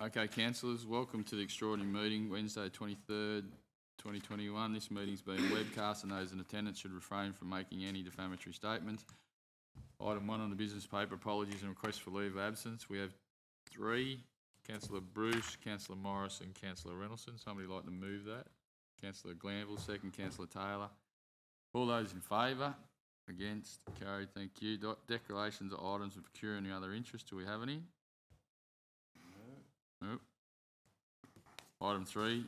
Okay, councillors, welcome to the extraordinary meeting, Wednesday 23rd, 2021. This meeting's being webcast and those in attendance should refrain from making any defamatory statements. Item 1 on the business paper, apologies and requests for leave of absence. We have 3, Councillor Bruce, Councillor Morris and Councillor Reynoldston. Somebody like to move that? Councillor Glanville, second Councillor Taylor. All those in favour? Against? Carried, thank you. Declarations of items of peculiar other interest. Do we have any? No. Item 3,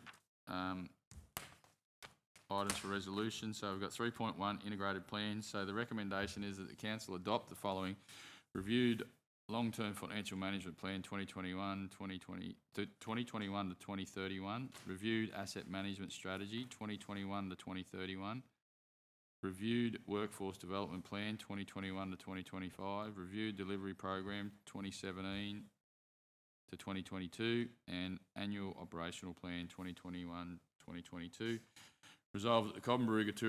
items for resolution. So we've got 3.1 integrated plans. So the recommendation is that the council adopt the following: reviewed long-term financial management plan 2021 to 2031, reviewed asset management strategy 2021 to 2031, reviewed workforce development plan 2021 to 2025, reviewed delivery program 2017 to 2022, and annual operational plan 2021-2022. Resolved that the Cobram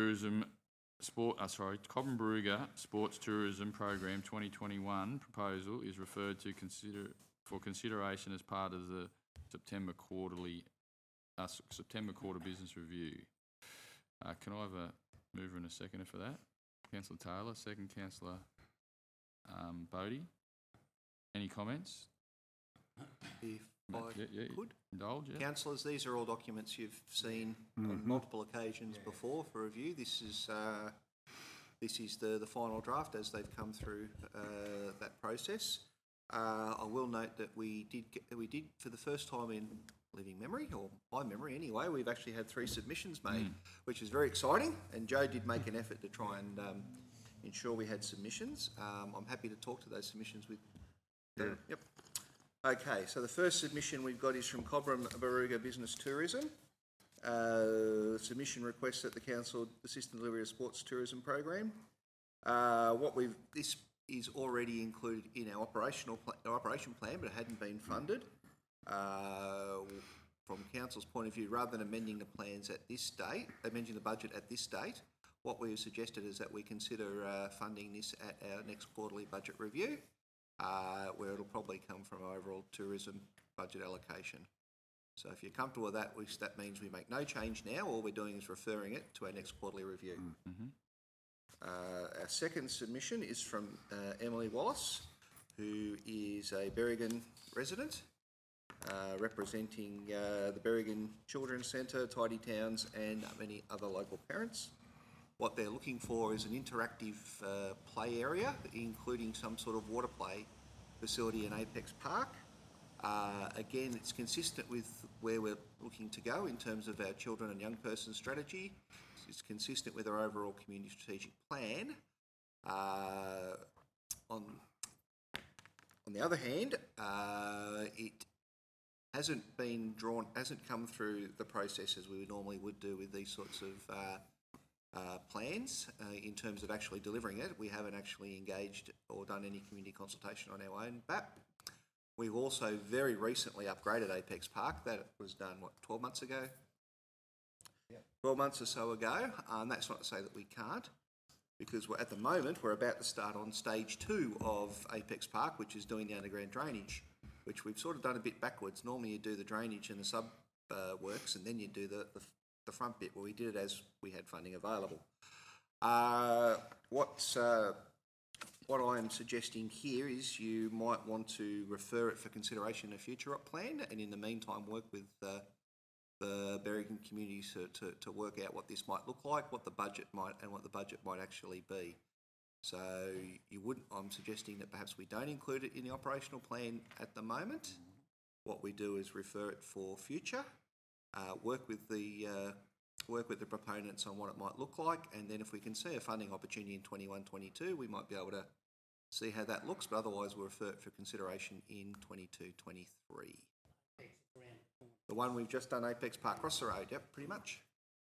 Barooga Sports Tourism Program 2021 proposal is referred to for consideration as part of the September quarter business review. Can I have a mover and a seconder for that? Councillor Taylor, second Councillor Bodie. Any comments? If I could. Indulge, yeah. Councillors, these are all documents you've seen on multiple occasions before for review. This is the final draft as they've come through that process. I will note that we did for the first time in living memory, or my memory anyway, we've actually had 3 submissions made, which is very exciting, and Joe did make an effort to try and ensure we had submissions. I'm happy to talk to those submissions with... Yep. Okay, so the first submission we've got is from Cobram Barooga Business Tourism. Submission requests that the council assist in delivery of sports tourism program. This is already included in our operation plan, but it hadn't been funded. From council's point of view, rather than amending the plans at this date, amending the budget at this date, what we have suggested is that we consider funding this at our next quarterly budget review, where it'll probably come from overall tourism budget allocation. So if you're comfortable with that, that means we make no change now. All we're doing is referring it to our next quarterly review. Our second submission is from Emily Wallace, who is a Berrigan resident, representing the Berrigan Children's Centre, Tidy Towns and many other local parents. What they're looking for is an interactive play area, including some sort of water play facility in Apex Park. Again, it's consistent with where we're looking to go in terms of our children and young person strategy. It's consistent with our overall community strategic plan. On the other hand, it hasn't come through the process as we normally would do with these sorts of plans in terms of actually delivering it. We haven't actually engaged or done any community consultation on our own BAP. We've also very recently upgraded Apex Park. That was done, 12 months ago? Yeah. 12 months or so ago. That's not to say that we can't, because at the moment we're about to start on stage 2 of Apex Park, which is doing the underground drainage, which we've sort of done a bit backwards. Normally you do the drainage and the sub works, and then you do the front bit. Well, we did it as we had funding available. What I'm suggesting here is you might want to refer it for consideration in a future op plan, and in the meantime work with the Berrigan communities to work out what this might look like, what the budget might actually be. So I'm suggesting that perhaps we don't include it in the operational plan at the moment. What we do is refer it for future. Work with the proponents on what it might look like, and then if we can see a funding opportunity in 21-22, we might be able to see how that looks, but otherwise we'll refer it for consideration in 22-23. The one we've just done, Apex Park, across the road, yep, pretty much.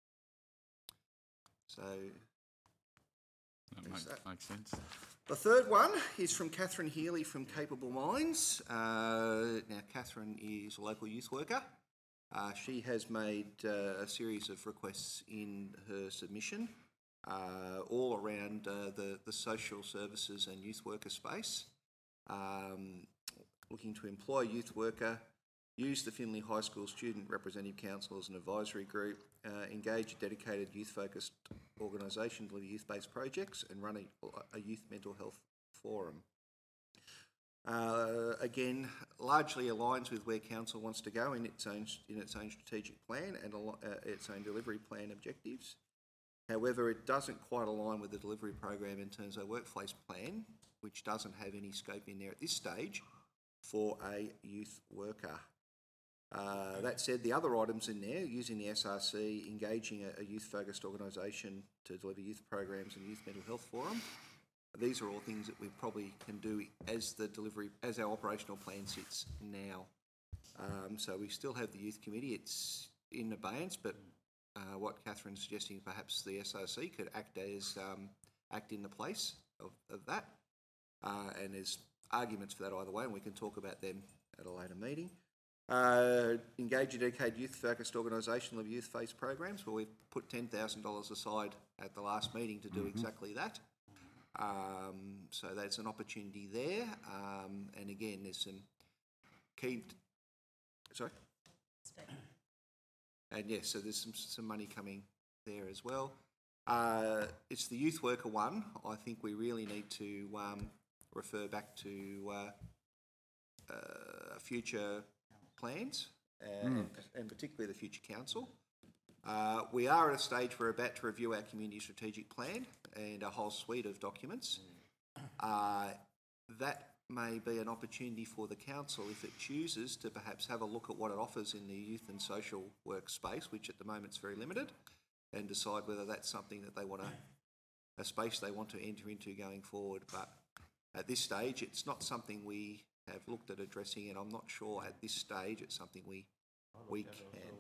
So that makes sense. The third one is from Catherine Healy from Capable Minds. Now, Catherine is a local youth worker. She has made a series of requests in her submission, all around the social services and youth worker space, looking to employ a youth worker use the Finley High School Student Representative Council as an advisory group, engage a dedicated youth-focused organisation, deliver youth-based projects, and run a youth mental health forum. Again, largely aligns with where council wants to go in its own strategic plan and its own delivery plan objectives. However, it doesn't quite align with the delivery program in terms of workplace plan, which doesn't have any scope in there at this stage for a youth worker. That said, the other items in there, using the SRC, engaging a youth-focused organisation to deliver youth programs and youth mental health forum, these are all things that we probably can do as our operational plan sits now. So we still have the youth committee; it's in abeyance, but what Catherine's suggesting, perhaps the SRC could act in the place of that, and there's arguments for that either way, and we can talk about them at a later meeting. Engage a dedicated youth-focused organisation of youth-based programs, where we've put $10,000 aside at the last meeting to do exactly that. So that's an opportunity there. And again, there's some key... Sorry? And yes, so there's some money coming there as well. It's the youth worker one. I think we really need to refer back to future plans and particularly the future council. We are at a stage where we're about to review our community strategic plan and a whole suite of documents. That may be an opportunity for the council, if it chooses, to perhaps have a look at what it offers in the youth and social work space, which at the moment is very limited, and decide whether that's something that they want a space they want to enter into going forward. But at this stage, it's not something we have looked at addressing, and I'm not sure at this stage it's something we can.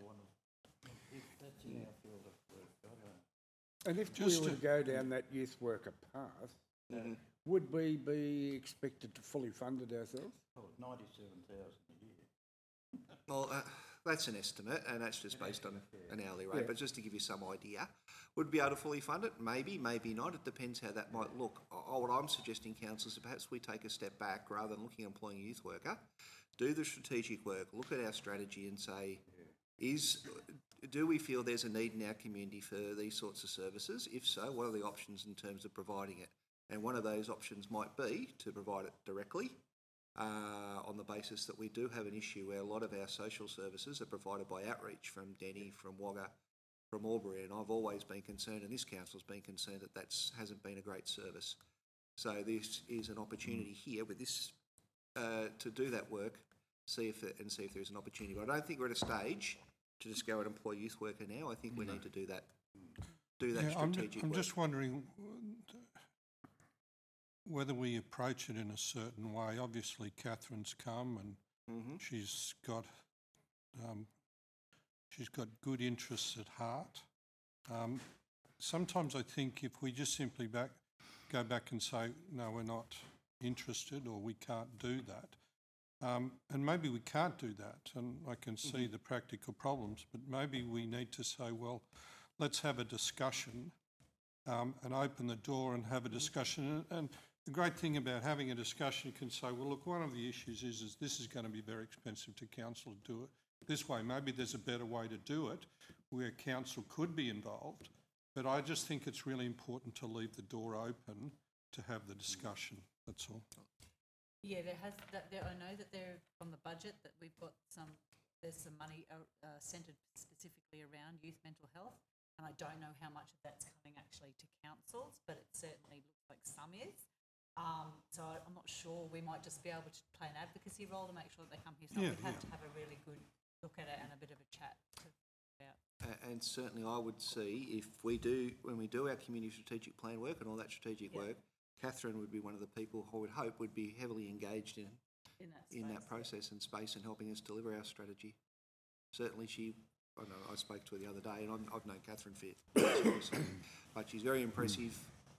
And if we were to go down that youth worker path, would we be expected to fully fund it ourselves? Oh, 97,000 a year. Well, that's an estimate, and that's just based on an hourly rate. But just to give you some idea, would be able to fully fund it? Maybe, maybe not. It depends how that might look. What I'm suggesting, council, is perhaps we take a step back rather than looking at employing a youth worker, do the strategic work, look at our strategy and say, do we feel there's a need in our community for these sorts of services? If so, what are the options in terms of providing it? And one of those options might be to provide it directly, on the basis that we do have an issue where a lot of our social services are provided by outreach from Denny, from Wagga, from Albury, and I've always been concerned, and this council's been concerned, that hasn't been a great service. So this is an opportunity here with this to do that work, see if there's an opportunity. But I don't think we're at a stage to just go and employ youth worker now. I think we need to do that strategic I'm work. just wondering whether we approach it in a certain way. Obviously, Catherine's come and she's got good interests at heart. Sometimes I think if we just simply go back and say, no, we're not interested or we can't do that, and maybe we can't do that, and I can see the practical problems, but maybe we need to say, well, let's have a discussion and open the door and have a discussion. And the great thing about having a discussion, you can say, well, look, one of the issues is this is going to be very expensive to council to do it this way. Maybe there's a better way to do it where council could be involved, but I just think it's really important to leave the door open to have the discussion, that's all. Yeah, I know that there, from the budget, that we've got there's some money centred specifically around youth mental health, and I don't know how much of that's coming actually to councils, but it certainly looks like some is. So I'm not sure. We might just be able to play an advocacy role to make sure that they come here. So we'd have to have a really good look at it and a bit of a chat about. And certainly I would see when we do our community strategic plan work and all that strategic work, Catherine would be one of the people I would hope would be heavily engaged in that process and space and helping us deliver our strategy. Certainly I spoke to her the other day, and I've known Catherine for years, but she's very impressive,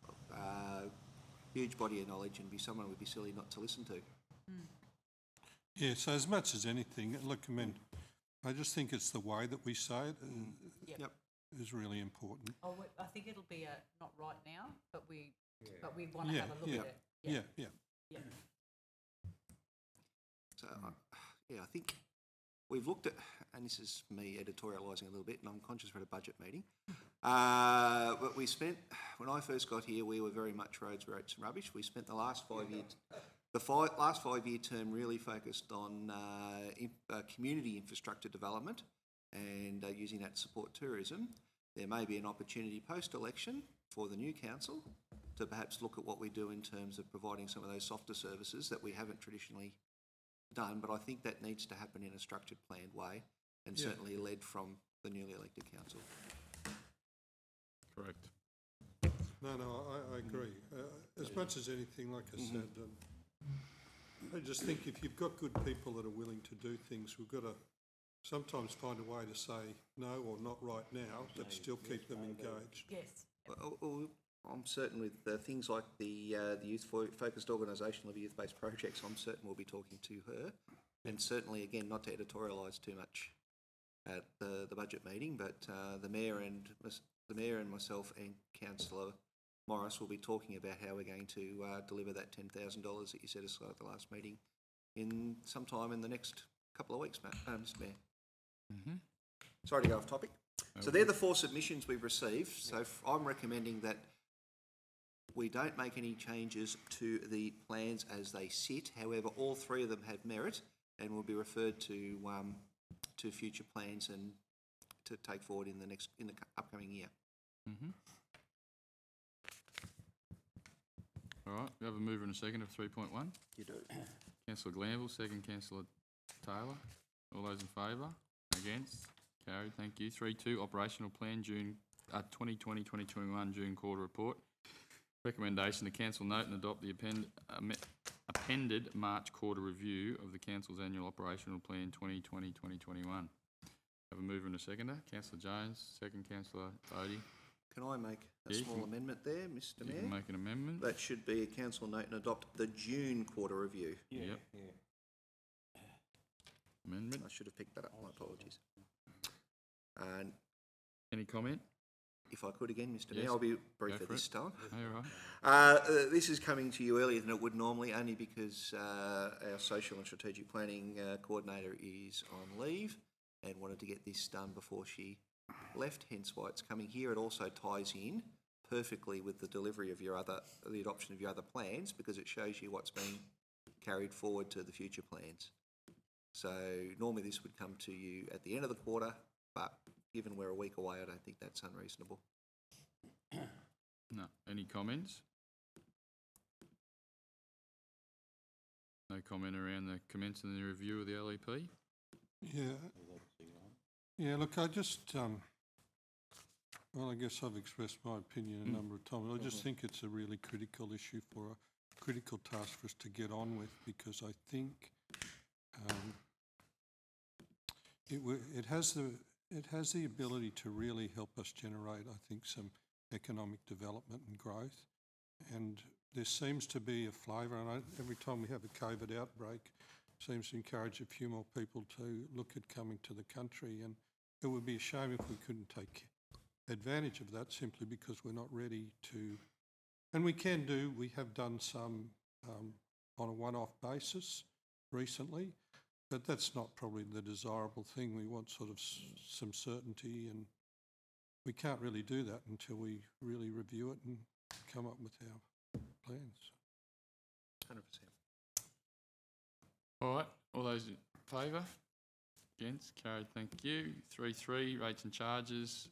huge body of knowledge, and be someone would be silly not to listen to. Yeah, so as much as anything, look, I mean, I just think it's the way that we say it is really important. Oh, I think it'll be not right now, but we want to have a look at it. Yeah. So, I think we've looked at, and this is me editorialising a little bit, and I'm conscious we're at a budget meeting. But we spent, when I first got here, we were very much roads, roads and rubbish. We spent the last 5 years, last 5 year term really focused on community infrastructure development and using that to support tourism. There may be an opportunity post-election for the new council to perhaps look at what we do in terms of providing some of those softer services that we haven't traditionally done, but I think that needs to happen in a structured, planned way, and certainly led from the newly elected council. Correct. No, I agree. As much as anything, like I said, I just think if you've got good people that are willing to do things, we've got to sometimes find a way to say no or not right now, but still keep them engaged. Yes. Well, I'm certain with things like the youth-focused organisation of youth-based projects, I'm certain we'll be talking to her. And certainly, again, not to editorialise too much at the budget meeting, but the Mayor and myself and Councillor Morris will be talking about how we're going to deliver that $10,000 that you set aside at the last meeting in sometime in the next couple of weeks, Mr Mayor. Sorry to go off topic. So they're the 4 submissions we've received. So I'm recommending that we don't make any changes to the plans as they sit. However, all 3 of them have merit and will be referred to future plans and to take forward in the upcoming year. All right, we have a mover and a second of 3.1. You do. Councillor Glanville, second Councillor Taylor. All those in favour? Against? Carried, thank you. 3.2, Operational Plan, June 2020-2021 June Quarter Report. Recommendation to cancel note and adopt the appended March Quarter Review of the Council's Annual Operational Plan 2020-2021. Have a mover and a seconder. Councillor Jones, second Councillor Bodie. Can I make a Yeah, small amendment there, Mr You Mayor? can make an amendment. That should be a council note and adopt the June Quarter Review. Yep. Amendment. I should have picked that up, my apologies. And Any comment? if I could again, Mr Yes. Mayor, I'll be Go briefer for this it. time. All right. This is coming to you earlier than it would normally, only because our social and strategic planning coordinator is on leave and wanted to get this done before she left, hence why it's coming here. It also ties in perfectly with the delivery of the adoption of your other plans, because it shows you what's being carried forward to the future plans. So normally this would come to you at the end of the quarter, but given we're a week away, I don't think that's unreasonable. No. Any comments? No comment around the commencing the review of the LEP? Yeah, look, I just, well, I guess I've expressed my opinion a number of times. I just think it's a really critical issue for a critical task for us to get on with, because I think it has the ability to really help us generate, I think, some economic development and growth. And there seems to be a flavour, and every time we have a COVID outbreak, seems to encourage a few more people to look at coming to the country. And it would be a shame if we couldn't take advantage of that simply because we're not ready to. And we have done some on a one-off basis recently, but that's not probably the desirable thing. We want sort of some certainty, and we can't really do that until we really review it and come up with our plans. 100%. All right. All those in favour? Against? Carried, thank you. 3.3, Rates and Charges.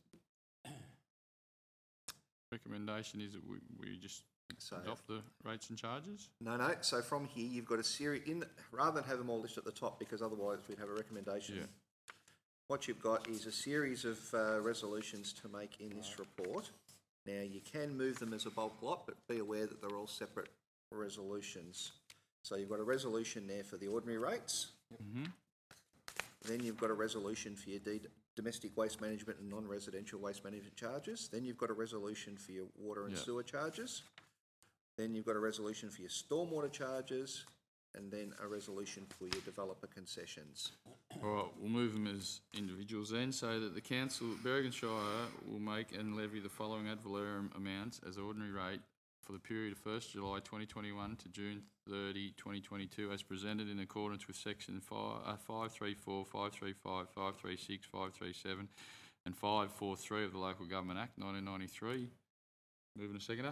Recommendation is that we just adopt the rates and charges? No. So from here, you've got a series rather than have them all listed at the top, because otherwise we'd have a recommendation. Yeah. What you've got is a series of resolutions to make in this report. Now, you can move them as a bulk lot, but be aware that they're all separate resolutions. So you've got a resolution there for the ordinary rates. Then you've got a resolution for your domestic waste management and non-residential waste management charges. Then you've got a resolution for your water and sewer charges. Then you've got a resolution for your stormwater charges, and then a resolution for your developer concessions. All right, we'll move them as individuals then, so that the council, Berrigan Shire, will make and levy the following ad valorem amounts as ordinary rate for the period of 1st July 2021 to June 30, 2022, as presented in accordance with Section 534, 535, 536, 537 and 543 of the Local Government Act 1993. Moving to seconder.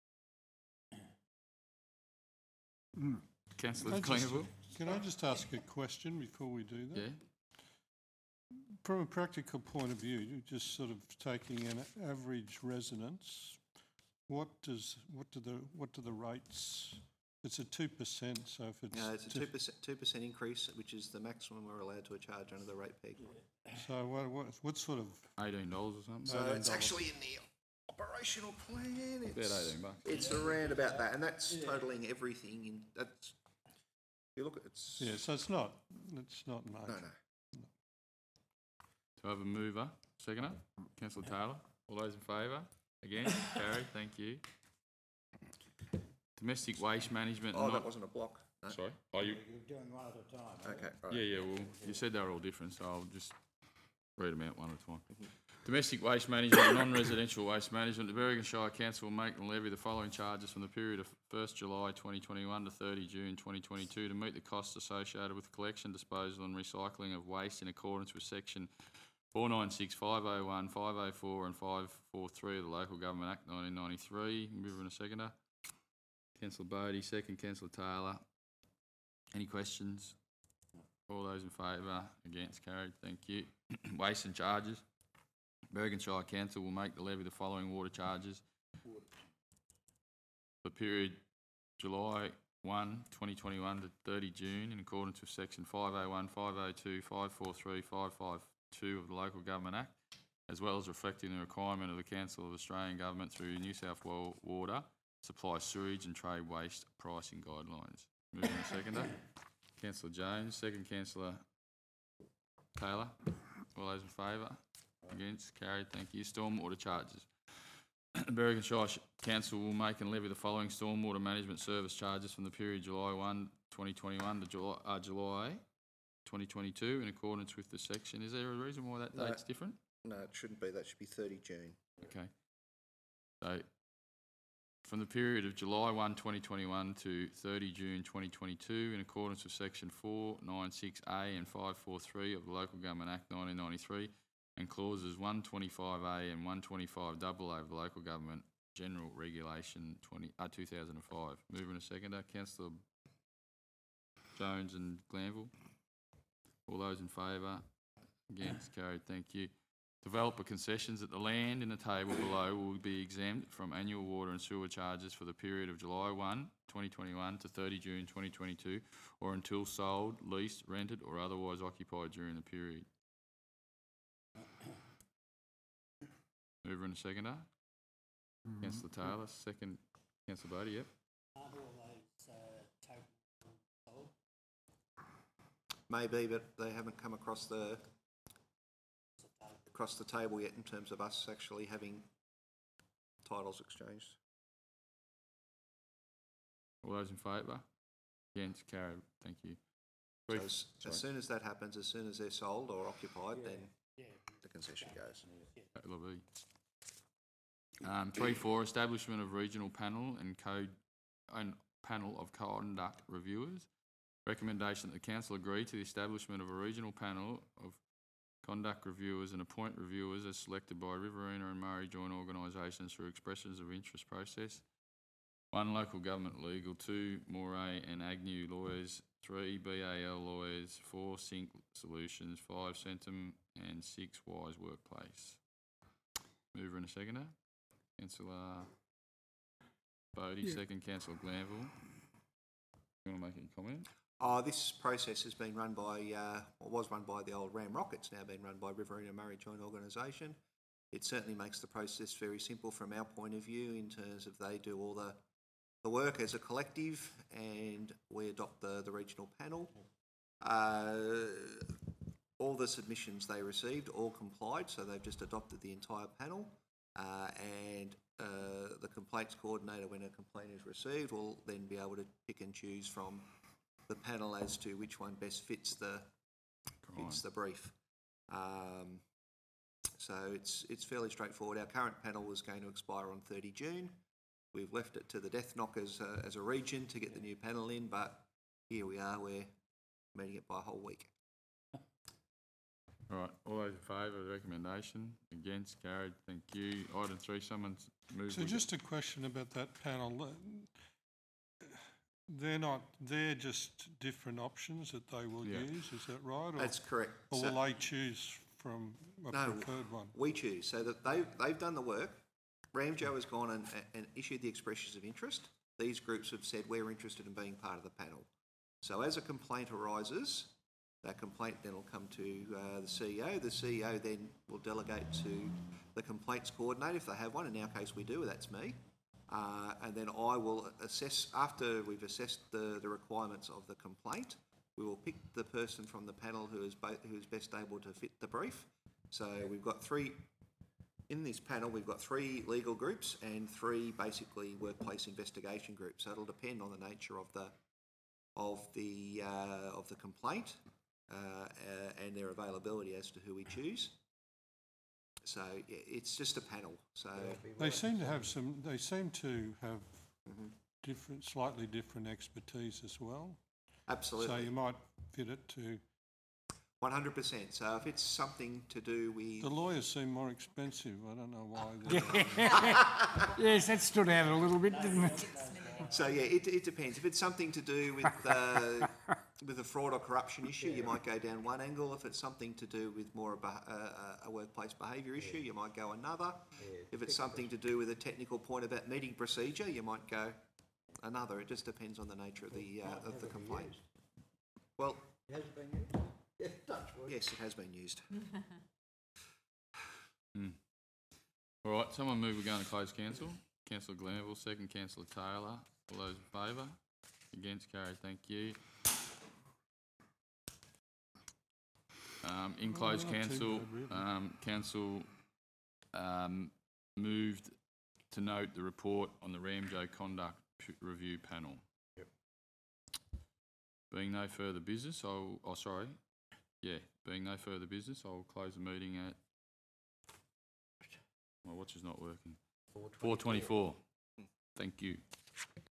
Councillor Glenville. Can I just ask a question before we do that? Yeah. From a practical point of view, just sort of taking an average residence, what do the rates? It's a 2%, so if it's No, it's a 2% increase, which is the maximum we're allowed to charge under the rate peg. so what sort of $18 or something. So it's actually in the operational plan. About It's, $18. it's around about that, and that's totalling everything. In that's if you look at it's yeah? So it's not no, major. no. To have a mover, seconder. Councillor Taylor. All those in favour? Against? Carried. Thank you. Domestic waste management. Oh, not- that wasn't a block. No. Sorry. Oh, you. You're doing one at a time. Okay, right. Yeah. Well, you said they were all different, so I'll just read them out one at a time. Domestic waste management and non-residential waste management. The Berwick Shire Council will make and levy the following charges from the period of 1st July 2021 to 30 June 2022 to meet the costs associated with collection, disposal and recycling of waste in accordance with Section 496, 501, 504 and 543 of the Local Government Act 1993. Mover and a seconder. Councillor Bodie, second. Councillor Taylor. Any questions? All those in favour? Against? Carried. Thank you. Waste and charges. Berwick Shire Council will make the levy the following water charges for period July 1, 2021 to 30 June in accordance with Section 501, 502, 543, 552 of the Local Government Act, as well as reflecting the requirement of the Council of Australian Government through New South Wales Water supply sewage and trade waste pricing guidelines. Moving to seconder. Councillor Jones, second. Councillor Taylor. All those in favour? Against? Carried. Thank you. Stormwater charges. Berwick Shire Council will make and levy the following stormwater management service charges from the period July 1, 2021 to July 2022 in accordance with the section. Is there a reason why that No. date's different? No, it shouldn't be. That should be 30 June. Okay. So, from the period of July 1, 2021 to 30 June 2022, in accordance with Section 496A and 543 of the Local Government Act 1993, and clauses 125A and 125AA of the Local Government General Regulation 2005. Mover and a seconder. Councillor Jones and Glanville. All those in favour? Against? Carried. Thank you. Developer concessions at the land in the table below will be exempt from annual water and sewer charges for the period of July 1, 2021 to 30 June 2022, or until sold, leased, rented or otherwise occupied during the period. Mover and a seconder. Councillor Taylor, second. Councillor Bodie, yep. Aren't all those totally sold? Maybe, but they haven't come across the table yet in terms of us actually having titles exchanged. All those in favour? Against? Carried. Thank you. So Brief- as soon as that happens, as soon as they're sold or occupied, then Yeah. the concession goes. That'll be. 3.4 Establishment of regional panel and panel of conduct reviewers. Recommendation that the council agree to the establishment of a regional panel of conduct reviewers and appoint reviewers as selected by Riverina and Murray joint organisations through expressions of interest process. 1 Local Government Legal, 2 Moray and Agnew Lawyers, 3 BAL Lawyers, 4 Sync Solutions, 5 Centum and 6 Wise Workplace. Mover and a seconder. Councillor Bodie, second. Councillor Glanville. You want to make any comment? This process has been run by, was run by the old Ram Rockets, now being run by Riverina Murray Joint Organisation. It certainly makes the process very simple from our point of view in terms of they do all the work as a collective and we adopt the regional panel. All the submissions they received all complied, so they've just adopted the entire panel. And the complaints coordinator, when a complaint is received, will then be able to pick and choose from the panel as to which one best fits the brief. So it's fairly straightforward. Our current panel was going to expire on 30 June. we've left it to the death knock as a region to get the new panel in, but here we are, we're meeting it by a whole week. All right, all those in favour of the recommendation? Against? Carried. Thank you. Item 3, someone's moved. So just a question about that panel. They're just different options that they will Yeah. use, is that right? Or, That's correct. or So- will they choose from a No, preferred one? we choose. So that they've done the work. Ramjo has gone and issued the expressions of interest. These groups have said we're interested in being part of the panel. So as a complaint arises, that complaint then will come to the CEO. The CEO then will delegate to the complaints coordinator if they have one. In our case, we do. That's me. And then I will assess, after we've assessed the requirements of the complaint, we will pick the person from the panel who is best able to fit the brief. So we've got in this panel, we've got 3 legal groups and 3 basically workplace investigation groups. So it'll depend on the nature of the complaint and their availability as to who we choose. So yeah, it's just a panel. So They seem to have slightly different expertise as well. absolutely. So you might fit it to. 100%. So if it's something to do with... The lawyers seem more expensive. I don't know why. Yes, that stood out a little bit, didn't it? So yeah, it depends. If it's something to do with a fraud or corruption issue, you might go down one angle. If it's something to do with more of a workplace behaviour issue, you might go another. If it's something to do with a technical point about meeting procedure, you might go another. It just depends on the nature of the complaint. Well, Has it been used? Yes, touch wood. yes, it has been used. All right, someone move we're going to close council. Councillor Glanville, second Councillor Taylor. All those in favour? Against? Carried. Thank you. In closed not too council, bad, really. council moved to note the report on the Ramjo Conduct Review Panel. Yep. Being no further business, being no further business, I'll close the meeting at, my watch is not working, 4:24. Thank you.